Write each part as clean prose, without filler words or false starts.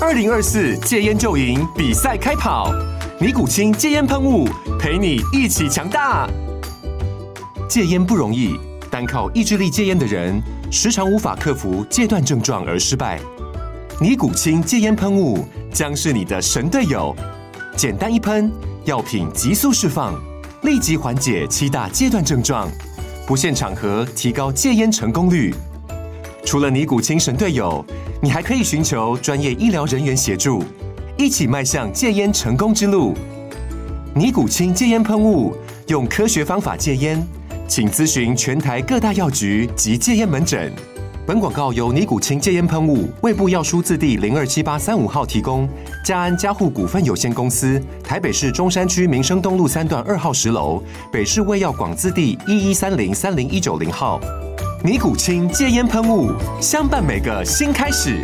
2024戒烟就赢比赛开跑，尼古清戒烟喷雾陪你一起强大。戒烟不容易，单靠意志力戒烟的人，时常无法克服戒断症状而失败。尼古清戒烟喷雾将是你的神队友，简单一喷，药品急速释放，立即缓解7大戒断症状，不限场合提高戒烟成功率。除了尼古清神队友，你还可以寻求专业医疗人员协助，一起迈向戒烟成功之路。尼古清戒烟喷雾，用科学方法戒烟，请咨询全台各大药局及戒烟门诊。本广告由尼古清戒烟喷雾、卫部药书字第027835号提供，嘉安嘉护股份有限公司，台北市中山区民生东路3段2号10楼，北市卫药广字第1130-30190号。尼古清戒烟喷雾，相伴每个新开始。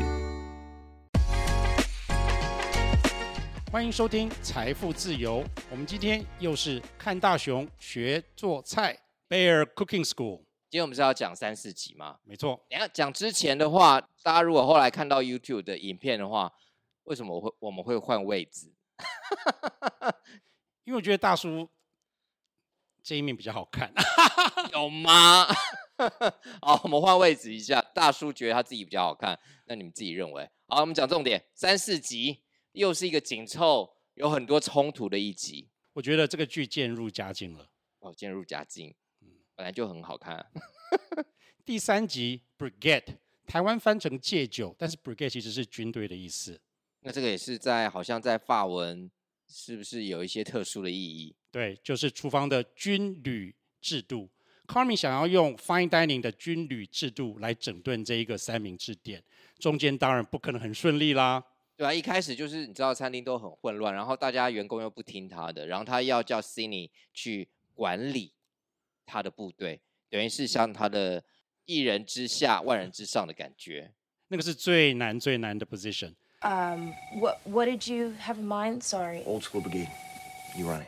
欢迎收听财富自由，我们今天又是看大熊学做菜 Bear Cooking School。 今天我们是要讲3、4集吗？ 没错。 等一下讲之前的话，大家如果后来看到 YouTube 的影片的话，为什么我们会换位置？ 因为我觉得大叔这一面比较好看。 有吗？好，我们换位置一下。大叔觉得他自己比较好看，那你们自己认为？好，我们讲重点。3、4集又是一个紧凑、有很多冲突的一集。 我觉得这个剧渐入佳境了。 哦，渐入佳境，本来就很好看。 第3集 Brigade， 台湾翻成戒酒，但是 Brigade 其实是军队的意思。 那这个也是好像在法文是不是有一些特殊的意义？ 对，就是厨房的军旅制度。Carmy 想要用 Fine Dining 的军旅制度来整顿这一个3明治店，中间当然不可能很顺利啦。 对啊，一开始就是你知道餐厅都很混乱，然后大家员工又不听他的，然后他要叫 Cindy 去管理他的部队，等于是像他的一人之下万人之上的感觉。 那个是最难最难的 position。 What did you have in mind? Sorry. Old School Brigade. You run it.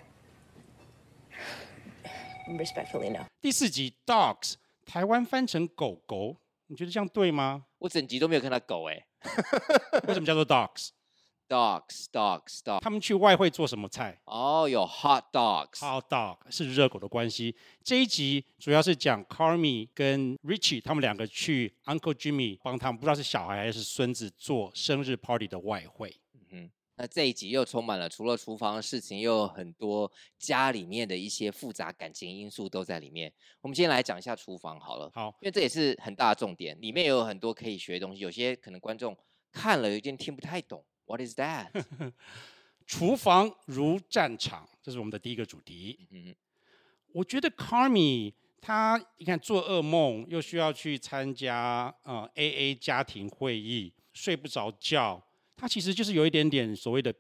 Respectfully, no. 第4集 Dogs， 台湾翻成狗狗，你觉得这样对吗？ 我整集都没有看到狗欸。 为什么叫做 Dogs？ Dogs。 他们去外汇做什么菜？ 哦，有 hot dogs。hot dog 是热狗的关系。这一集主要是讲 Carmy 跟 Richie 他们2个去 Uncle Jimmy 帮他们，不知道是小孩还是孙子做生日 party 的外汇。 那这一集又充满了除了厨房的事情，又有很多家里面的一些复杂感情因素都在里面。我们今天来讲一下厨房好了。 好， 因为这也是很大的重点，里面有很多可以学的东西，有些可能观众看了有点听不太懂。What is that？ 厨房如战场，这是我们的第一个主题。我觉得 Carmy 他你看做噩梦，又需要去参加AA 家庭会议，睡不着觉。他其实就是有一点点所谓的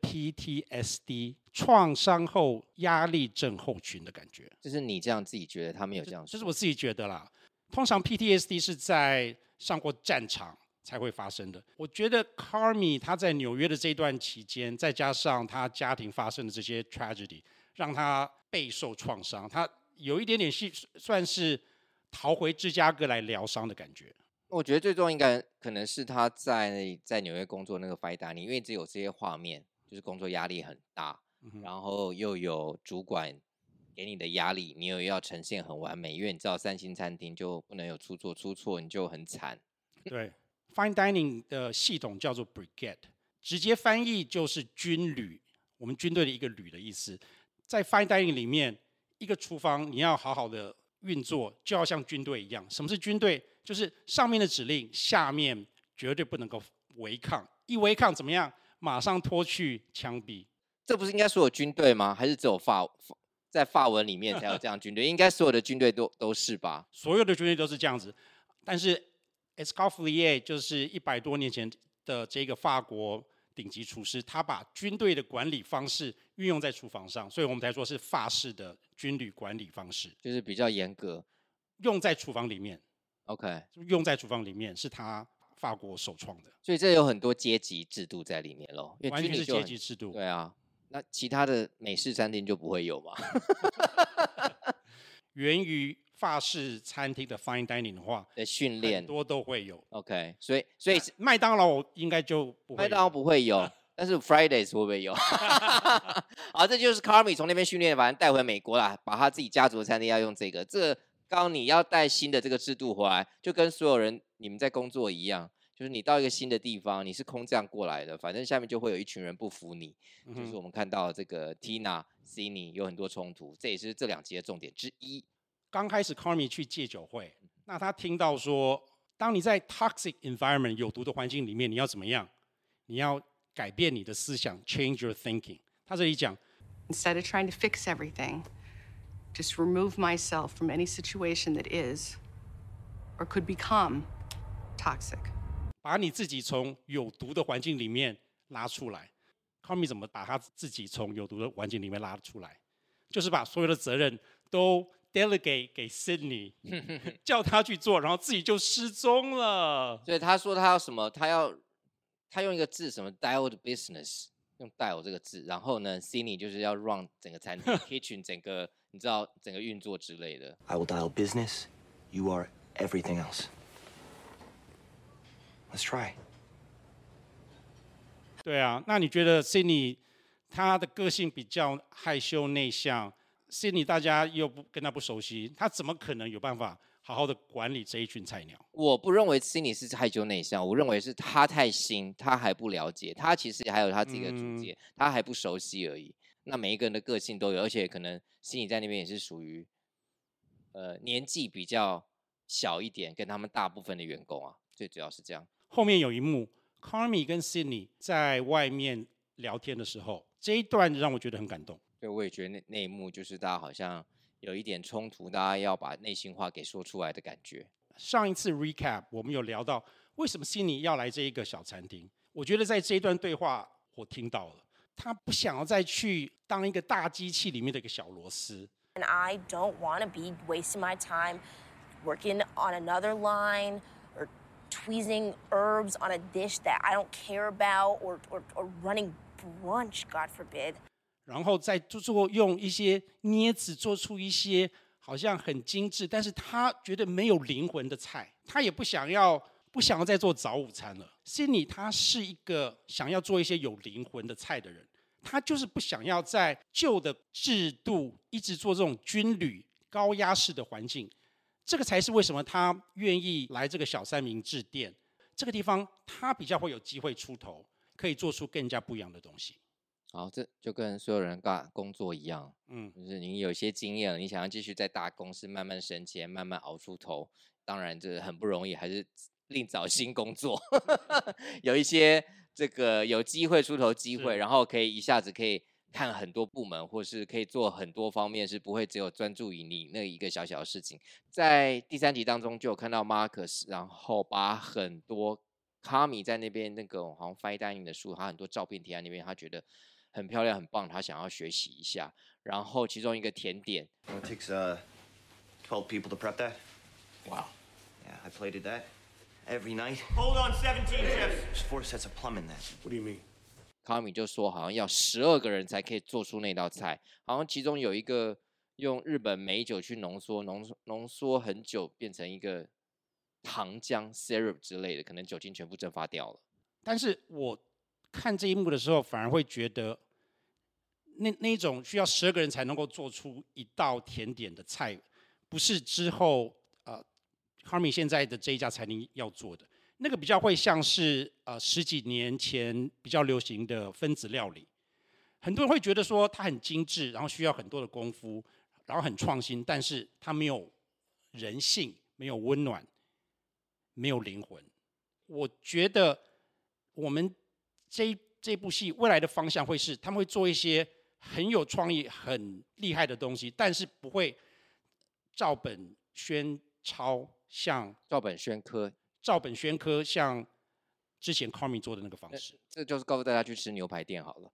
PTSD 创伤后压力症候群的感觉。 就是你这样自己觉得，他没有这样说。 这是我自己觉得啦。通常 PTSD 是在上过战场才会发生的。我觉得 Carmy 他在纽约的这段期间，再加上他家庭发生的这些 tragedy， 让他备受创伤。他有一点点算是逃回芝加哥来疗伤的感觉。 我觉得最重要应该可能是他在纽约工作那个 fine dining， 因为只有这些画面，就是工作压力很大，然后又有主管给你的压力，你又要呈现很完美，因为你知道3星餐厅就不能有出错你就很惨。 对 ，fine dining 的系统叫做 Brigade， 直接翻译就是军旅，我们军队的一个旅的意思。在 fine dining 里面，一个厨房你要好好的运作，就要像军队一样。什么是军队？就是上面的指令，下面绝对不能够违抗。一违抗怎么样？马上拖去枪毙。 这不是应该所有军队吗？还是只有在法文里面才有这样军队？应该所有的军队都是吧？ 所有的军队都是这样子。但是 Escoffier 就是100多年前的这个法国顶级厨师，他把军队的管理方式运用在厨房上，所以我们才说是法式的军旅管理方式， 就是比较严格， 用在厨房里面。 OK， 用在厨房里面是他法国首创的， 所以这有很多阶级制度在里面咯。因为完全是阶级制度。 对啊，那其他的美式餐厅就不会有嘛？ 源于法式餐厅的 fine dining 的话， 的训练很多都会有。 OK， 所以麦当劳应该就不会有， 麦当劳不会有，但是 Fridays 会不会有？好，这就是 Carmy 从那边训练，反正带回美国啦，把他自己家族的餐厅要用这个。这刚刚你要带新的这个制度回来，就跟所有人你们在工作一样，就是你到一个新的地方，你是空降过来的，反正下面就会有一群人不服你。就是我们看到这个 Tina、Sydney 有很多冲突，这也是这2集的重点之一。 刚开始 Carmy 去戒酒会，那他听到说，当你在 toxic environment 有毒的环境里面，你要怎么样？你要改变你的思想 ，change your thinking。他这里讲 Instead of trying to fix everything, just remove myself from any situation that is or could become toxic. 把你自己从有毒的环境里面拉出来。Carmy 怎么把他自己从有毒的环境里面拉出来？就是把所有的责任都 delegate 给 Sydney， 叫他去做，然后自己就失踪了。 所以他说他要什么？他用一个字什么 dial the business， 用 dial 这个字，然后呢 ，Sydney 就是要 run 整个餐厅 kitchen 整个你知道整个运作之类的。 I will dial business. You are everything else. Let's try. 对啊，那你觉得 Sydney 他的个性比较害羞内向 ，Sydney 大家又跟他不熟悉，他怎么可能有办法好好的管理这一群菜鸟？ 我不认为 Sydney 是害羞内向，我认为是他太新，他还不了解，他其实还有他自己的主见，他还不熟悉而已。那每一个人的个性都有，而且可能 Sydney 在那边也是属于年纪比较小一点，跟他们大部分的员工啊，最主要是这样。 后面有一幕 ，Carmy 跟 Sydney 在外面聊天的时候，这一段让我觉得很感动。 对，我也觉得那一幕就是大家好像有一点冲突，大家要把内心话给说出来的感觉。 上一次 recap 我们有聊到为什么 Sydney 要来这一个小餐厅，我觉得在这一段对话我听到了，他不想要再去当一个大机器里面的一个小螺丝。 And I don't want to be wasting my time working on another line or tweezing herbs on a dish that I don't care about or running brunch, God forbid. 然后再用一些镊子做出一些好像很精致，但是他觉得没有灵魂的菜，他也不想要再做早午餐了。Sydney 他是一个想要做一些有灵魂的菜的人，他就是不想要在旧的制度一直做这种军旅高压式的环境，这个才是为什么他愿意来这个小三明治店这个地方，他比较会有机会出头，可以做出更加不一样的东西。 好，这就跟所有人工作一样，就是你有一些经验了，你想要继续在大公司慢慢升迁，慢慢熬出头，当然这很不容易，还是另找新工作。有一些这个有机会出头机会，然后可以一下子可以看很多部门，或是可以做很多方面，是不会只有专注于你那一个小小的事情。在第3集当中就有看到 Marcus， 然后把很多 Carmy 在那边那个好像 fine dining 的书，他很多照片贴在那边，他觉得很漂亮很棒，他想要学习一下。然后其中一个甜点 Well, it takes 12 people to prep that. Wow. Yeah, I plated that every night. Hold on, 17 chefs. There's 4 sets of plumbing that. What do you mean? Carmy 就说好像要12个人才可以做出那道菜，好像其中有一个用日本美酒去浓缩很久，变成一个糖浆 syrup 之类的，可能酒精全部蒸发掉了。 但是我看这一幕的时候，反而会觉得那一种需要12个人才能够做出一道甜点的菜，不是之后Carmy 现在的这一家餐厅要做的，那个比较会像是10几年前比较流行的分子料理。很多人会觉得说它很精致，然后需要很多的功夫，然后很创新，但是它没有人性，没有温暖，没有灵魂。我觉得我们这部戏未来的方向会是，他们会做一些很有创意、很厉害的东西，但是不会照本宣抄，像照本宣科像之前 Carmy 做的那个方式。 这就是告诉大家去吃牛排店好了，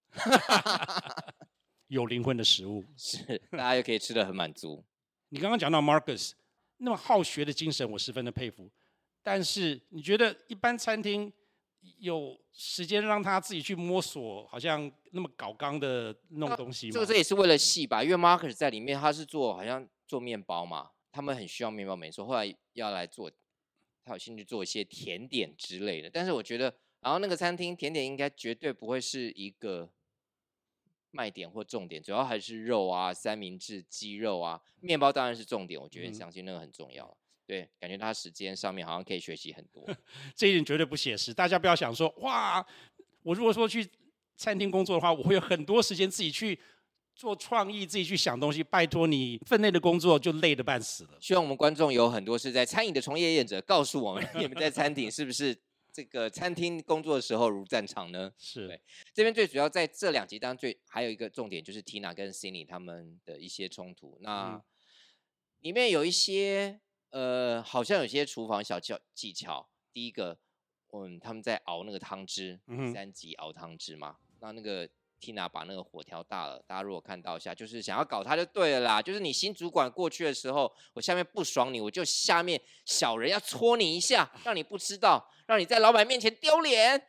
有灵魂的食物， 是大家又可以吃得很满足。 你刚刚讲到 Marcus 那么好学的精神，我十分的佩服。但是你觉得一般餐厅有时间让他自己去摸索，好像那么搞纲的弄东西吗？ 这也是为了戏吧，因为 Marcus 在里面他是好像做面包嘛， 他们很需要面包没错，后来要来做，他有兴趣做一些甜点之类的。但是我觉得，然后那个餐厅甜点应该绝对不会是一个卖点或重点，主要还是肉啊、三明治、鸡肉啊，面包当然是重点，我觉得相信那个很重要。对，感觉他时间上面好像可以学习很多。 这一点绝对不写实，大家不要想说哇，我如果说去餐厅工作的话，我会有很多时间自己去做创意，自己去想东西。拜托你，分内的工作就累得半死了。 希望我们观众有很多是在餐饮的从业业者，告诉我们你们在餐厅是不是这个餐厅工作的时候如战场呢？ 是。 对，这边最主要在这2集当中还有一个重点就是 Tina 跟 Cindy 他们的一些冲突。那里面有一些好像有些厨房小技巧。第一个，他们在熬那个汤汁，第3集熬汤汁嘛。那个 Tina 把那个火调大了，大家如果看到一下，就是想要搞他就对了啦。就是你新主管过去的时候，我下面不爽你，我就下面小人要戳你一下，让你不知道，让你在老板面前丢脸。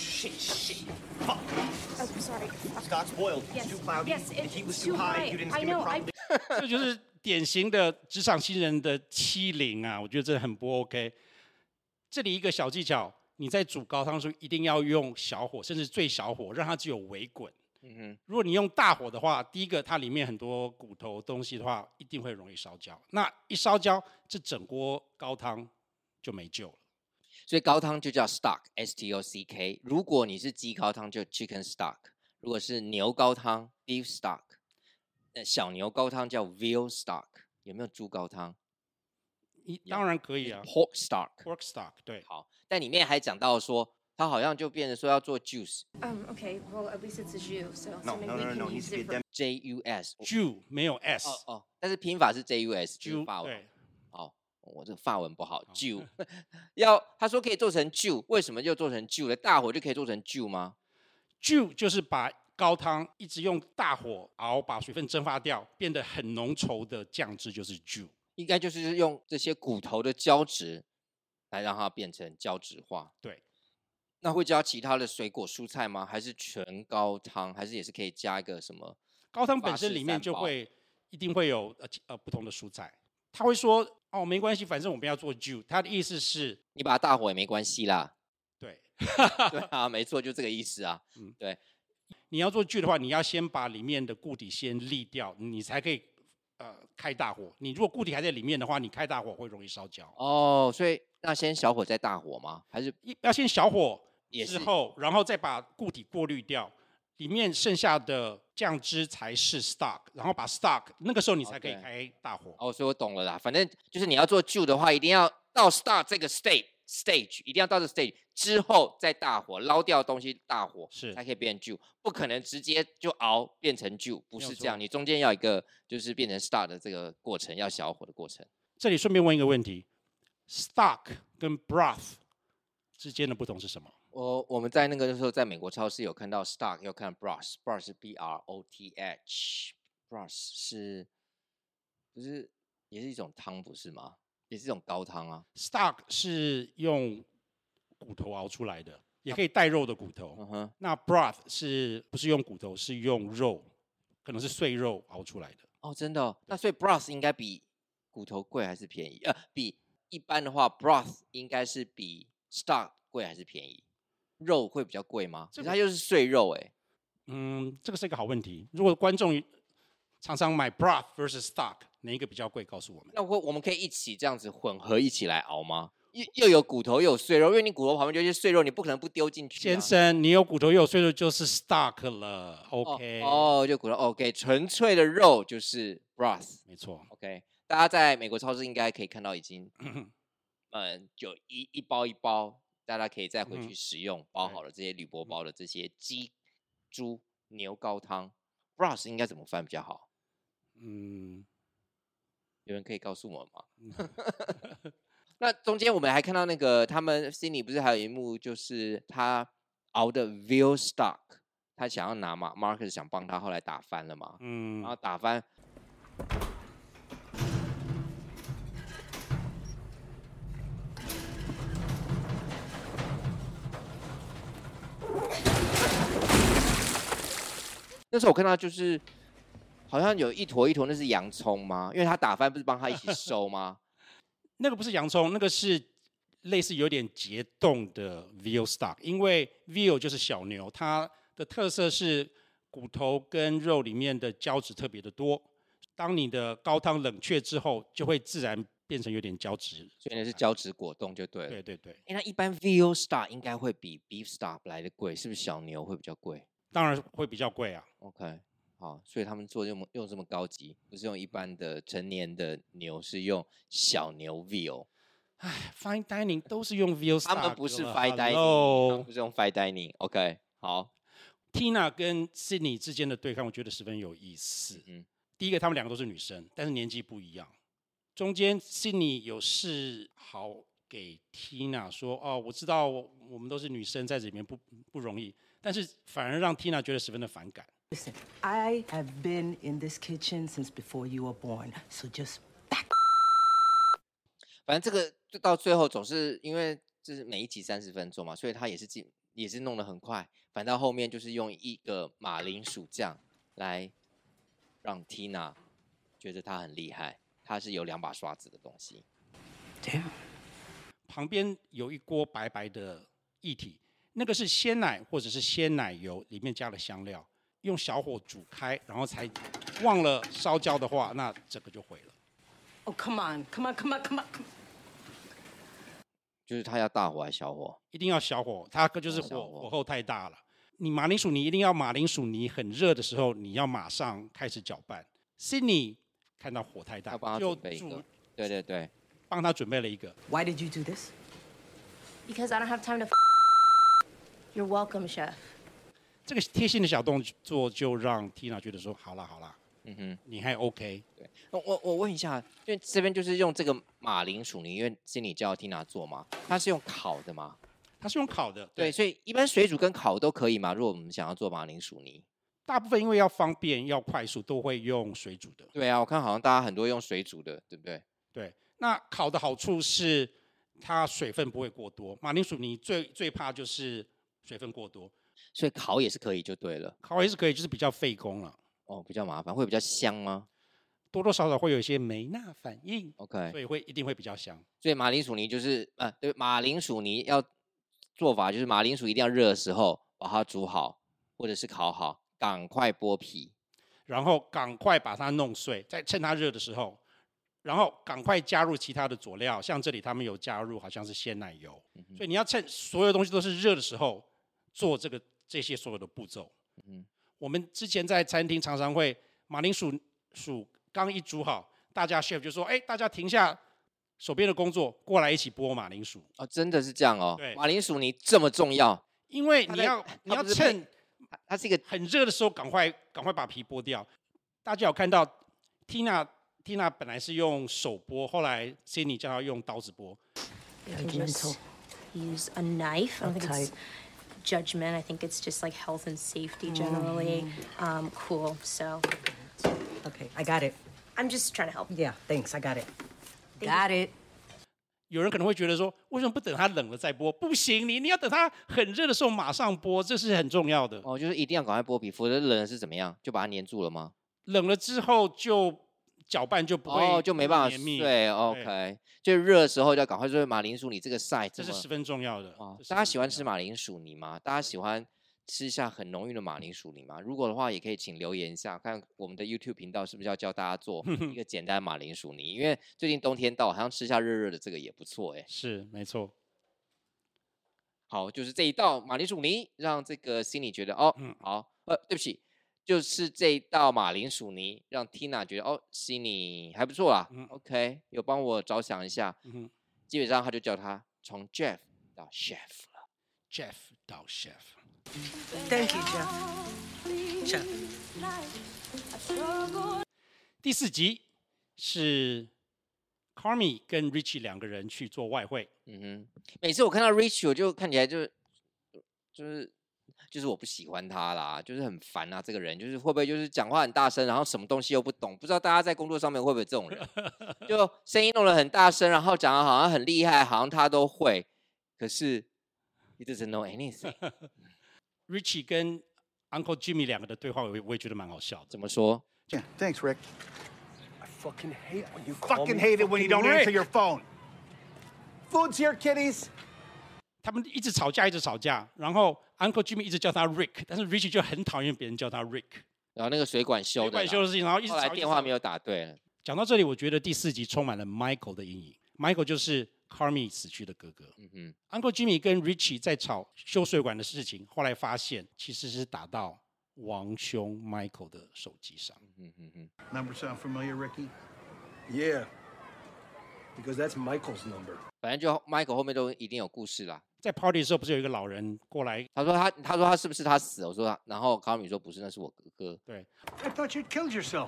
Oh, sorry. Scott's boiled. Yes, It's too cloudy. yes, The it's heat was too too high. high. You didn't I skim it know, properly. 这就是典型的职场新人的欺凌啊！我觉得这很不 OK。这里一个小技巧，你在煮高汤的时候一定要用小火，甚至最小火，让它只有微滚。如果你用大火的话，第一个它里面很多骨头东西的话，一定会容易烧焦。那一烧焦，这整锅高汤就没救了。 所以高汤就叫 stock，S-T-O-C-K。如果你是鸡高汤就 chicken stock， 如果是牛高汤 beef stock， 小牛高汤叫 veal stock。有没有猪高汤？ 当然可以啊 ，pork stock。pork stock 对。 好，但里面还讲到说，它好像就变成说要做 juice。 Okay. Well, at least it's a Jew, so No, maybe no, we no, can no. It needs use to be it a for. J-U-S。 Jew 没有 S。 但是拼法是 J-U-S， 就是法文。 对。 好，我这个法文不好 ，Jew。他说可以做成 Jew， 为什么就做成 Jew 了？大火就可以做成 Jew 吗 ？Jew 就是把高汤一直用大火熬，把水分蒸发掉，变得很浓稠的酱汁，就是 Jew。 应该就是用这些骨头的胶质来让它变成胶质化。 对。 那会加其他的水果蔬菜吗？还是全高汤？还是也是可以加一个什么？ 高汤本身里面就会一定会有不同的蔬菜。他会说哦没关系，反正我们要做 Jew。他的意思是你把它大火也没关系啦。 对。 对啊，没错，就这个意思啊。对。 你要做 Jew 的话，你要先把里面的固体先沥掉，你才可以开大火。你如果固体还在里面的话，你开大火会容易烧焦。 哦，所以那先小火再大火吗？还是要先小火之后，然后再把固体过滤掉，里面剩下的酱汁才是 stock， 然后把 stock 那个时候你才可以开大火。 哦，所以我懂了啦。反正就是你要做 Jew 的话，一定要到 stock 这个 stage， 一定要到这 stage 之后再大火捞掉东西，大火是才可以变成 Jew， 不可能直接就熬变成 Jew， 不是这样。你中间要一个就是变成 stock 的这个过程，要小火的过程。 这里顺便问一个问题 ：stock 跟 broth 之间的不同是什么？ 我们在那个时候在美国超市有看到 stock， 又看 broth，broth 是 B-R-O-T-H，broth 是不是也是一种汤不是吗？也是一种高汤啊。 stock 是用骨头熬出来的，也可以带肉的骨头。那 broth 是不是用骨头？是用肉，可能是碎肉熬出来的。 哦，真的哦。那所以 broth 应该比骨头贵还是便宜？比一般的话 broth 应该是比 stock 贵还是便宜？肉会比较贵吗？它又是碎肉哎。 这个是一个好问题。如果观众常常买 broth versus stock， 哪一个比较贵？告诉我们。 那我们可以一起这样子混合一起来熬吗？又有骨头又有碎肉，因为你骨头旁边就是碎肉，你不可能不丢进去。 先生，你有骨头又有碎肉就是 stock 了 ，OK？ 就骨头 OK， 纯粹的肉就是 broth， 没错 ，OK。大家在美国超市应该可以看到已经，有一包一包。大家可以再回去使用包好了这些铝箔包的这些鸡、猪、牛高汤 ，broth 应该怎么翻比较好？有人可以告诉我吗？那中间我们还看到那个他们 Cindy 不是还有一幕，就是他熬的 veal stock， 他想要拿嘛 ，Marcus 想帮他，后来打翻了嘛，然后打翻。那时候我看到就是好像有一坨一坨，那是洋葱吗？因为他打翻不是帮他一起收吗？ 那个不是洋葱，那个是类似有点结冻的 veal stock， 因为 veal 就是小牛，它的特色是骨头跟肉里面的胶质特别的多。当你的高汤冷却之后，就会自然变成有点胶质。 所以那是胶质果冻就对了。 对对对， 那一般 veal stock 应该会比 beef stock 来的贵，是不是小牛会比较贵当然会比较贵啊。 ？OK， 好，所以他们做用这么高级，不是用一般的成年的牛，是用小牛 veal。 唉 ，fine dining 都是用 veal stock， 他们不是了 fine dining， 他们 Hello 不是用 fine dining。OK， 好， Tina 跟 Sydney 之间的对抗，我觉得十分有意思。第一个，他们两个都是女生，但是年纪不一样。中间 Sydney 有示好给 Tina 说：“哦，我知道我们都是女生，在这里面不容易。”但是反而让 Tina 觉得十分的反感。 Listen, I have been in this kitchen since before you were born, so just back. 反正这个就到最后总是因为这是每一集30分钟嘛，所以他也是弄得很快。反倒后面就是用一个马铃薯酱来让 Tina 觉得她很厉害，她是有2把刷子的东西。 Damn. 旁边有一锅白白的液体，那个是鲜奶或者是鲜奶油，里面加了香料，用小火煮开，然后才忘了烧焦的话，那整个就毁了。 Oh, come on, come on, come on, come on. 就是他要大火还是小火？ 一定要小火，它就是火候太大了。你马铃薯泥一定要马铃薯泥很热的时候，你要马上开始搅拌。Sydney 看到火太大， 要帮他就准备一个。对对对， 帮他准备了一个。 Why did you do this? Because I don't have time to. You're welcome, chef. 这个贴心的小动作就让 Tina 觉得说：好啦好啦，你还 OK。 对，我问一下，因为这边就是用这个马铃薯泥，因为心里叫 Tina 做嘛，它是用烤的吗？ 它是用烤的。 对，所以一般水煮跟烤都可以嘛。如果我们想要做马铃薯泥， 大部分因为要方便要快速，都会用水煮的。 对啊，我看好像大家很多用水煮的，对不对？ 对，那烤的好处是它水分不会过多。马铃薯泥最怕就是水分过多， 所以烤也是可以就对了。 烤也是可以，就是比较费工了。 哦，比较麻烦，会比较香吗？ 多多少少会有一些梅纳反应 ，OK， 所以一定会比较香。 所以马铃薯泥就是对，马铃薯泥要做法就是马铃薯一定要热的时候把它煮好，或者是烤好，赶快剥皮， 然后赶快把它弄碎，在趁它热的时候，然后赶快加入其他的佐料，像这里他们有加入好像是鲜奶油，所以你要趁所有东西都是热的时候做这些所有的步骤。我们之前在餐厅常常会马铃薯刚一煮好，大家 chef 就说：“哎，大家停下手边的工作，过来一起剥马铃薯。” 哦，真的是这样哦。 对， 马铃薯泥这么重要， 因为你要趁它是一个很热的时候，赶快把皮剥掉。大家有看到 Tina 本来是用手剥，后来 Sydney 叫她用刀子剥。 You can just use a knife. I don't think it's judgment. I think it's just like health and safety generally. Cool. So. Okay, I got it. I'm just trying to help. Yeah, thanks. I got it. Got it. 有人可能会觉得说，为什么不等它冷了再剥？不行，你要等它很热的时候马上剥，这是很重要的。 哦，就是一定要赶快剥皮，否则冷了是怎么样？就把它粘住了吗？ 冷了之后就搅拌就不会就没办法黏密。 对 ，OK， 就热的时候就要赶快做马铃薯泥这个 size， 这是十分重要的。 大家喜欢吃马铃薯泥吗？大家喜欢吃下很浓郁的马铃薯泥吗？如果的话，也可以请留言一下，看我们的 YouTube 频道是不是要教大家做一个简单的马铃薯泥？因为最近冬天到，好像吃下热热的这个也不错哎。 是，没错。 好，就是这一道马铃薯泥，让这个心里觉得好，对不起，就是这一道马铃薯泥，让 Tina 觉得心里还不错啦。OK， 有帮我着想一下。基本上他就叫他从 Jeff 到 Chef 了。 Jeff 到 Chef。 Thank you, Chef. 第4集是 Carmy 跟 Richie 2个人去做外汇。 每次我看到 Richie， 我就看起来就是我不喜欢他啦，就是很烦啊，这个人就是会不会就是讲话很大声，然后什么东西又不懂？不知道大家在工作上面会不会这种人，就声音弄得很大声，然后讲的好像很厉害，好像他都会，可是 he doesn't know anything。 Richie 跟 Uncle Jimmy 2个的对话，我也觉得蛮好笑的。 怎么说 ？Yeah, thanks, Rick. I fucking hate when you call me. Fucking hate it when you don't answer your phone. Food's here, kiddies. 他们一直吵架，然后 Uncle Jimmy 一直叫他 Rick， 但是 Richie 就很讨厌别人叫他 Rick。 然后那个水管修的事情，然后一直后来电话没有打对了。 讲到这里，我觉得第4集充满了 Michael 的阴影。Michael 就是 Carmy 死去的哥哥。Uncle Jimmy 跟 Richie 在吵修水管的事情，后来发现其实是打到王兄 Michael 的手机上。 Number sound familiar, Ricky? Yeah, because that's Michael's number. 反正就 Michael 后面都一定有故事啦。 在 party 的时候，不是有一个老人过来？ 他说他是不是他死了？我说然后 Carmy 说不是，那是我哥哥。 对。 I thought you'd killed yourself.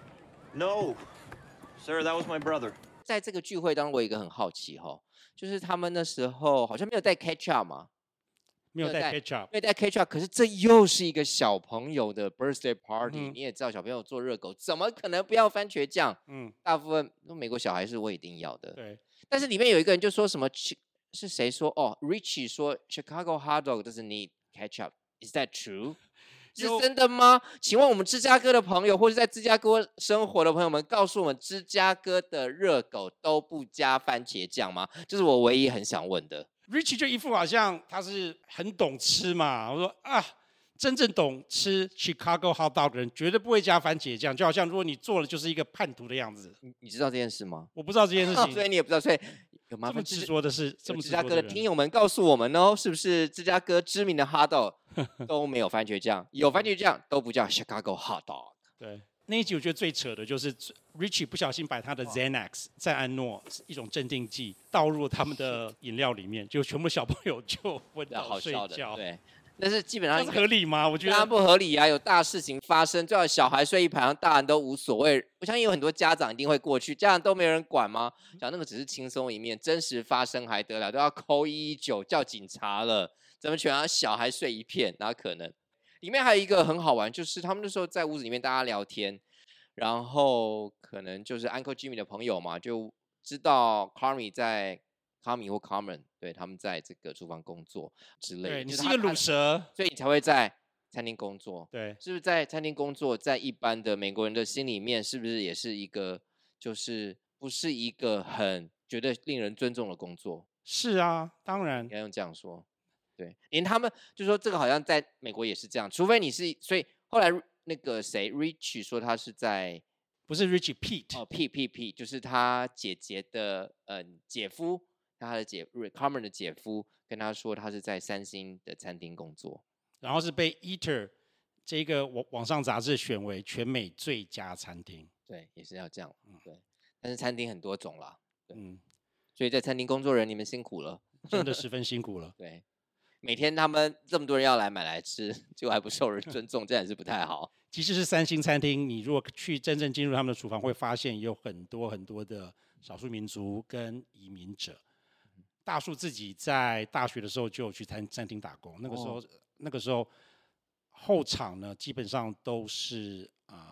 No, sir, that was my brother. 在这个聚会当中，我有一个很好奇就是他们那时候好像没有带 ketchup 嘛， 没有带 ketchup， 没有带 ketchup， 可是这又是一个小朋友的 birthday party，你也知道小朋友做热狗怎么可能不要番茄酱？大部分美国小孩是我一定要的。 对， 但是里面有一个人就说什么是谁说Richie 说 Chicago hot dog doesn't need ketchup，is that true？是真的吗？请问我们芝加哥的朋友，或是在芝加哥生活的朋友们，告诉我们，芝加哥的热狗都不加番茄酱吗？这是我唯一很想问的。 Richie 就一副好像他是很懂吃嘛，我说真正懂吃 Chicago hot dog 的人绝对不会加番茄酱，就好像如果你做了就是一个叛徒的样子。 你知道这件事吗？ 我不知道这件事情， 所以你也不知道，所以有麻烦执着的是这么芝加哥的听友们告诉我们哦，是不是芝加哥知名的 hot dog 都没有番茄酱，有番茄酱都不叫 Chicago hot dog？ 对，那一集我觉得最扯的就是 Richie 不小心把他的 Xanax 赞安诺一种镇定剂倒入他们的饮料里面，就全部小朋友就昏倒睡觉。 对。但是基本上合理吗？我觉得当然不合理啊！有大事情发生，最好小孩睡一排，大人都无所谓。我相信有很多家长一定会过去，家长都没人管吗？讲那个只是轻松一面，真实发生还得了？都要call119叫警察了，怎么全让小孩睡一片？哪可能？里面还有一个很好玩，就是他们那时候在屋子里面大家聊天，然后可能就是 Uncle Jimmy 的朋友嘛，就知道 Carmy 或 Carmen 对他们在这个厨房工作之类的。 对，你是一个卤蛇， 所以你才会在餐厅工作。 对， 是不是在餐厅工作，在一般的美国人的心里面，是不是也是一个就是不是一个很觉得令人尊重的工作？ 是啊，当然应该用这样说。对，连他们就说这个好像在美国也是这样，除非你是，所以后来那个谁 Richie 说他是在。 不是 Richie Pete 哦 Pete 就是他姐姐的姐夫。他的Carmen 的姐夫跟他说，他是在3星的餐厅工作， 然后是被 Eater 这个网上杂志选为全美最佳餐厅。 对，也是要这样。对，但是餐厅很多种啦。所以在餐厅工作人你们辛苦了， 真的十分辛苦了。 对，每天他们这么多人要来买来吃，结果还不受人尊重，这样也是不太好。 即使是3星餐厅，你如果去真正进入他们的厨房，会发现有很多很多的少数民族跟移民者。大树自己在大学的时候就有去餐厅打工，那个时候后场呢基本上都是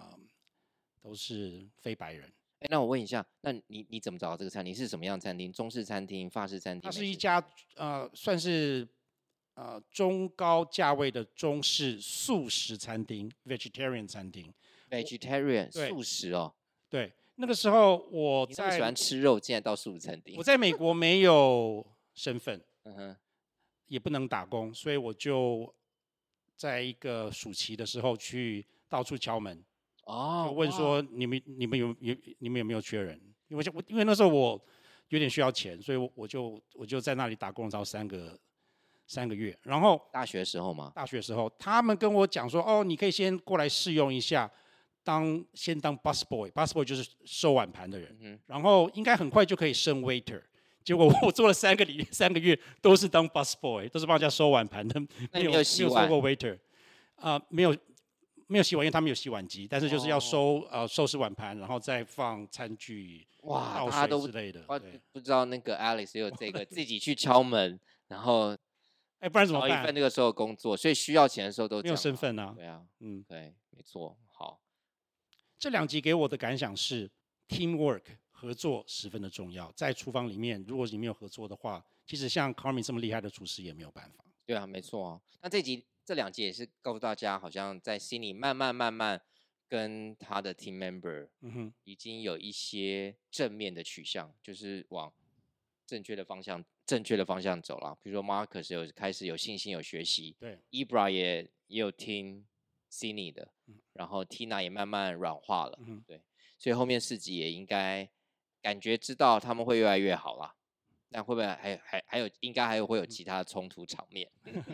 非白人。 那我问一下，那你怎么找到这个餐厅？是什么样的餐厅？中式餐厅、法式餐厅？ 它是一家算是中高价位的中式素食餐厅 ，vegetarian 餐厅。 vegetarian 素食哦。 对。那个时候我在喜欢吃肉，竟然到素食餐厅。 我在美国没有身份，也不能打工，所以我就在一个暑期的时候去到处敲门，就问说你们有没有缺人？因为那时候我有点需要钱，所以我就在那里打工了3个月。然后大学时候吗？ 大学时候，他们跟我讲说，你可以先过来试用一下。先当 busboy 就是收碗盘的人，然后应该很快就可以升 waiter。结果我做了3个月都是当 busboy， 都是帮人家收碗盘的，没有做过 waiter。没有洗碗，因为他们有洗碗机，但是就是要收拾碗盘，然后再放餐具、倒水之类的。 不知道那个 Alex 有这个自己去敲门，然后不然怎么办？ 找一份那个时候工作，所以需要钱的时候都没有身份啊。 对啊，对，没错，好。 这2集给我的感想是 ，teamwork 合作十分的重要。在厨房里面，如果你没有合作的话，其实像 Carmy 这么厉害的厨师也没有办法。 对啊，没错啊。那这2集也是告诉大家，好像在心里慢慢跟他的 team member，已经有一些正面的取向，就是往正确的方向走了。比如说 Marcus 开始有信心有学习， 对 ，Ibra 也有听 Cindy 的，然后 Tina 也慢慢软化了，对，所以后面4集也应该感觉知道他们会越来越好啦。但会不会还有应该会有其他的冲突场面？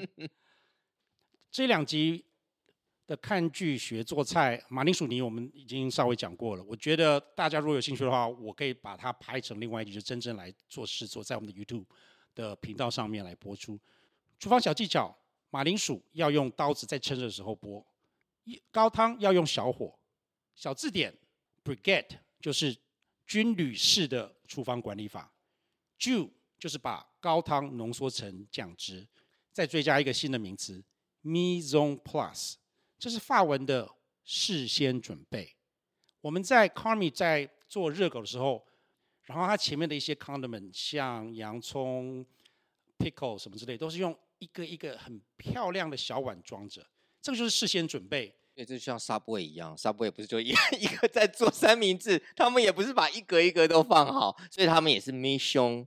这2集的看剧学做菜，马铃薯泥我们已经稍微讲过了。我觉得大家如果有兴趣的话，我可以把它拍成另外一集，就真正来做事做，在我们的 YouTube 的频道上面来播出。厨房小技巧：马铃薯要用刀子在趁热的时候剥，高汤要用小火。小字典 ：Brigade 就是军旅式的厨房管理法。Jus 就是把高汤浓缩成酱汁，再追加一个新的名词 Mise en place， 这是法文的事先准备。我们在 Carmy 在做热狗的时候，然后它前面的一些 condiment 像洋葱、pickle 什么之类，都是用一个一个很漂亮的小碗装着，这个就是事先准备。 对，这就像 Subway 一样 ，Subway 不是就一个在做三明治，他们也不是把一格一格都放好，所以他们也是 Mise en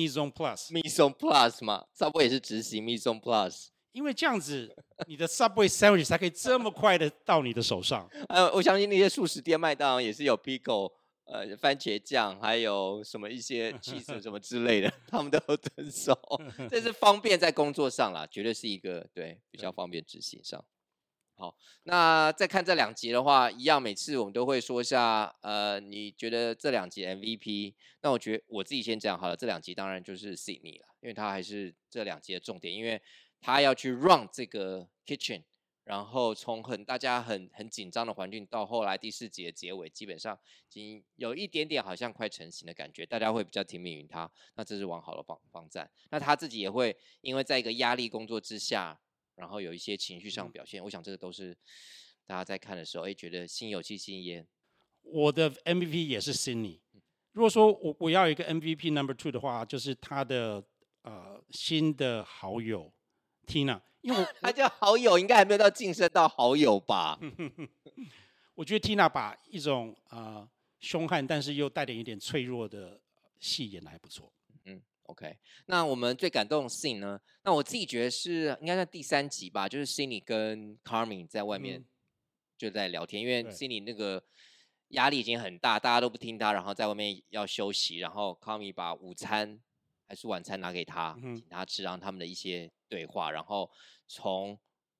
place 嘛 ，Subway 也是执行 Mise en place。 因为这样子，你的 Subway sandwich 才可以这么快的到你的手上。 我相信那些速食店、麦当劳也是有 pickle， 番茄酱，还有什么一些 cheese 什么之类的，他们都有遵守。这是方便在工作上啦，绝对是一个对比较方便执行上。好，那再看这2集的话，一样每次我们都会说一下，你觉得这2集 MVP？ 那我觉得我自己先讲好了，这2集当然就是 Sydney 了，因为他还是这2集的重点，因为他要去 run 这个 kitchen， 然后从大家很紧张的环境到后来第4集的结尾，基本上已经有一点点好像快成型的感觉，大家会比较听命于他，那这是往好的方站。那他自己也会因为在一个压力工作之下，然后有一些情绪上的表现，我想这个都是大家在看的时候，觉得心有戚戚焉。 我的 MVP 也是 Sydney。如果说我要有一个 MVP No.2 的话，就是他的新的好友 Tina， 因为他叫好友，应该还没有到晋升到好友吧？ 我觉得 Tina 把一种凶悍但是又带点一点脆弱的戏演得还不错。 OK， 那我们最感动的 scene 呢？那我自己觉得是应该在第3集吧，就是 Sydney 跟 Carmy 在外面就在聊天，因为 Sydney 那个压力已经很大，大家都不听他，然后在外面要休息，然后 Carmy 把午餐还是晚餐拿给他，请他吃，然后他们的一些对话，然后从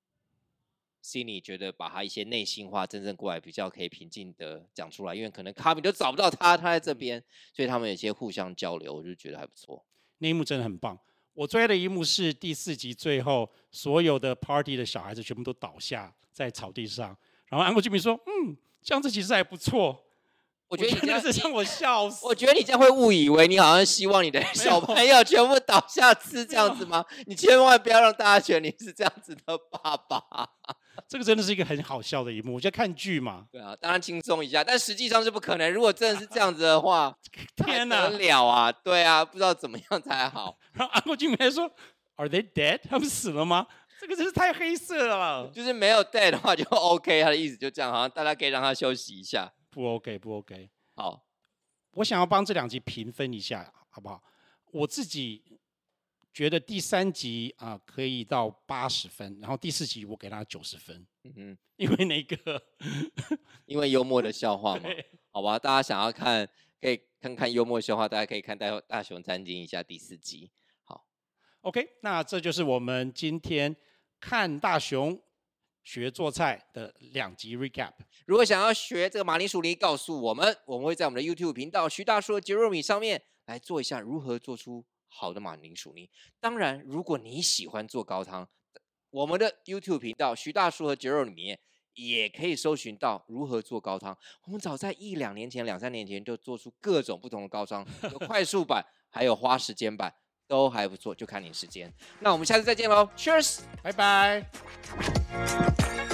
Sydney 觉得把他一些内心话真正过来比较可以平静的讲出来，因为可能 Carmy 都找不到他在这边，所以他们有一些互相交流，我就觉得还不错。 那一幕真的很棒。我最爱的一幕是第4集最后，所有的 party 的小孩子全部都倒下在草地上，然后安国居民说：“这样子其实还不错。”我觉得你这样是让我笑死。 我觉得你这样会误以为你好像希望你的小朋友全部倒下吃这样子吗？你千万不要让大家觉得你是这样子的爸爸。 这个真的是一个很好笑的一幕。我在看剧嘛， 对啊，当然轻松一下，但实际上是不可能。如果真的是这样子的话， 天哪， 得了啊！对啊，不知道怎么样才好。 然后安国居民还说 ：“Are they dead？ 他们死了吗？”这个真是太黑色了。 就是没有 dead 的话就 OK， 他的意思就这样，好像大家可以让他休息一下。 不 OK， 不 OK。 好， 我想要帮这2集评分一下，好不好？我自己觉得第3集可以到80分，然后第4集我给他90分。因为那个因为幽默的笑话嘛，好吧，大家想要看可以看看幽默笑话，大家可以看大熊餐厅一下第4集。好 ，OK， 那这就是我们今天看大熊学做菜的2集 recap。 如果想要学这个马铃薯泥，告诉我们会在我们的 YouTube 频道徐大叔的杰肉米上面来做一下如何做出好的马铃薯泥。当然，如果你喜欢做高汤，我们的 YouTube 频道徐大叔和杰肉里面也可以搜寻到如何做高汤。我们早在1-2年前、2-3年前就做出各种不同的高汤，有快速版，还有花时间版，都还不错，就看你时间。那我们下次再见喽 ，Cheers， 拜拜。